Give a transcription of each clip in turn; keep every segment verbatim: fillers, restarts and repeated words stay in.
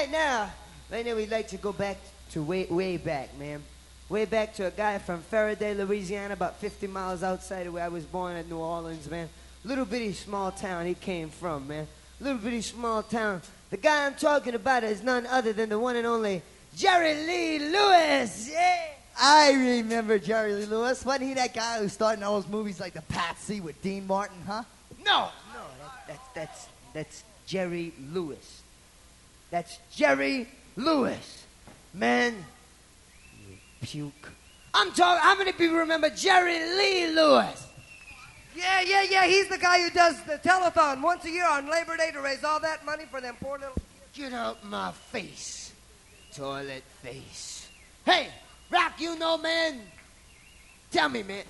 Right now, right now we'd like to go back to way, way back, man. Way back to a guy from Faraday, Louisiana, about fifty miles outside of where I was born at New Orleans, man. Little bitty small town he came from, man. Little bitty small town. The guy I'm talking about is none other than the one and only Jerry Lee Lewis. Yeah. I remember Jerry Lee Lewis. Wasn't he that guy who starred in all those movies like The Patsy with Dean Martin, huh? No, no, that, that, that's, that's Jerry Lewis. That's Jerry Lewis. Man, you puke. I'm talking, how many people remember Jerry Lee Lewis? Yeah, yeah, yeah, he's the guy who does the telethon once a year on Labor Day to raise all that money for them poor little... Get out my face, toilet face. Hey, Rock, you know, man. Tell me, man.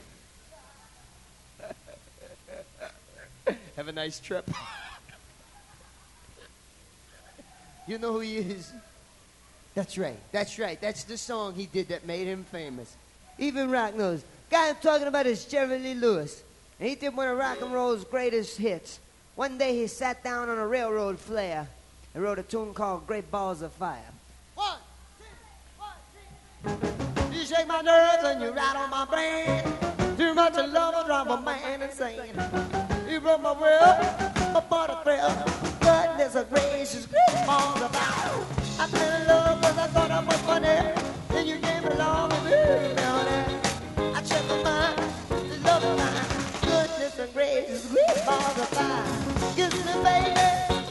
Have a nice trip. You know who he is? That's right, that's right. That's the song he did that made him famous. Even Rock knows. Guy I'm talking about is Jerry Lee Lewis. And he did one of rock and roll's greatest hits. One day he sat down on a railroad flare and wrote a tune called Great Balls of Fire. One, two, one, two. You shake my nerves and you rattle my brain. Too much of love will drive a man insane. You broke my will, apart a thrill. Goodness gracious, great balls of fire. I fell in love because I thought I was funny. Then you came along and moved down there. I checked my mind, love of mine. Goodness and gracious, great balls of fire. Kiss me, baby.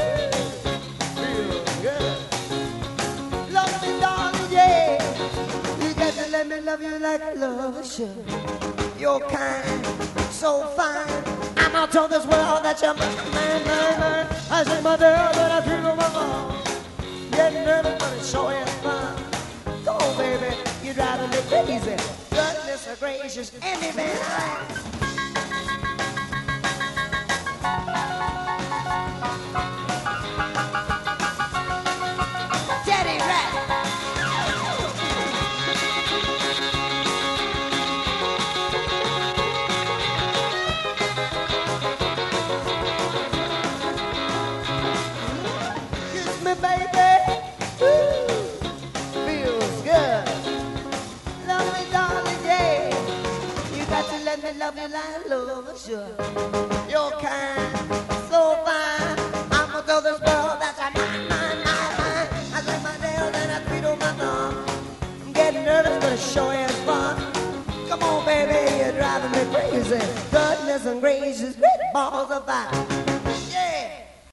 Feel good. Love me, darling, yeah. You got to let me love you like I love should. You're kind, so fine. I'm out of this world that you're mine, mine, mine. I shake my tail, but I feel my mom. Getting nervous, but it's sure is fun. Go on, baby, you're driving me crazy. Goodness gracious, any man I Teddy Rat. Kiss me, baby. Ooh, feels good. Love me, darling, yeah. You got to let me love you like love, sure. You're kind, so fine. I'm gonna tell this world that's a mine, mine, mine, mine. I say my nails and I tweet on my thumb. I'm getting nervous, but it sure is fun. Come on, baby, you're driving me crazy. Goodness and gracious, great balls of fire.